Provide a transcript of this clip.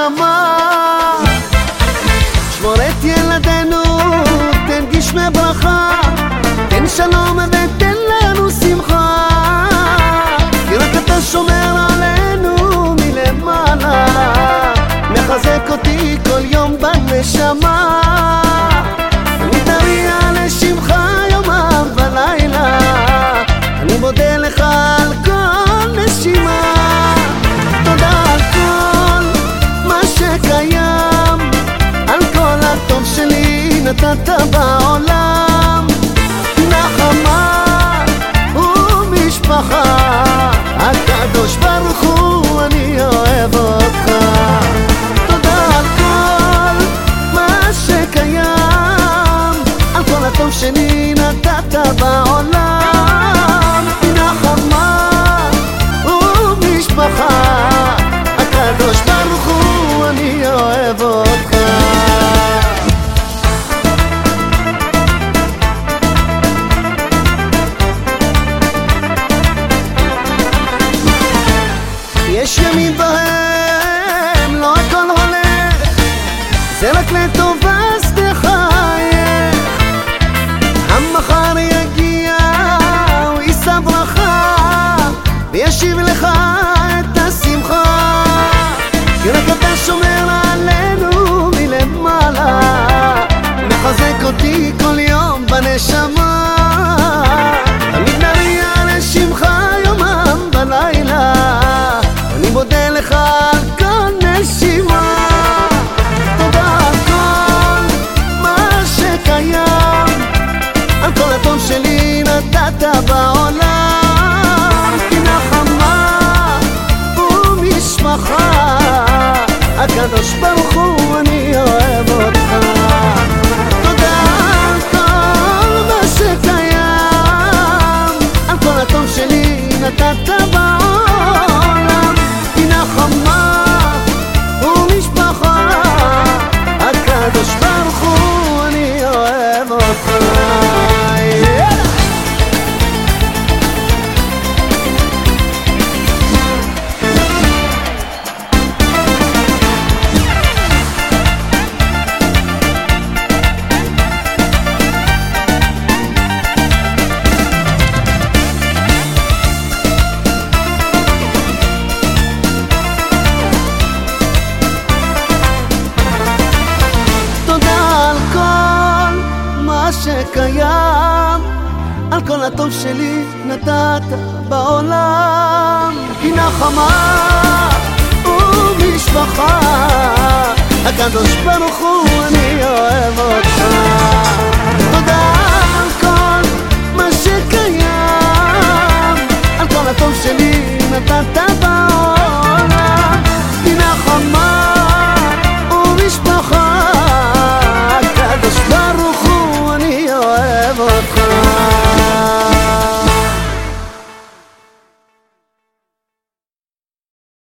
בנשמה. שמור את ילדינו, תן גשמי ברכה, תן שלום ותן לנו שמחה, כי רק אתה שומר עלינו מלמעלה, מחזק אותי כל יום בנשמה. אני תריע לשמך יומם ולילה, אני מודה לך על כל נשימה. תודה על כל מה שקיים, על כל הטוב שלי נתת בעולם, נחמה ומשפחה. הקדוש ברוך הוא אני אוהב אותך. תודה על כל מה שקיים, על כל הטוב שלי נתת בעולם, נחמה ומשפחה. הקדוש ברוך הוא אני אוהב אותך. יש ימים בהם לא הכל הולך, זה רק לטובה אז תחייך. המחר יגיע, הוא יישא ברכה וישיב לך את השמחה, כי רק אתה שומר עלינו מלמעלה, מחזק אותי כל יום בנשמה. תמיד נריע לשמך יומם בלילה, אני מודה לך על כל נשימה. תודה על כל מה שקיים, על כל הטוב שלי נתת בעולם, כי נחמה ומשפחה. הקדוש ברוך הוא אני אוהב אותך. תודה על כל מה שקיים, על כל הטוב שלי נתת בעולם, כי נחמה ומשפחה. הקדוש ברוך הוא אני אוהב אותך. שקיים, על כל הטוב שלי נתת בעולם, כי נחמה ומשפחה. הקדוש ברוך הוא אני אוהב אותך. תודה על כל מה שקיים, על כל הטוב שלי נתת בעולם.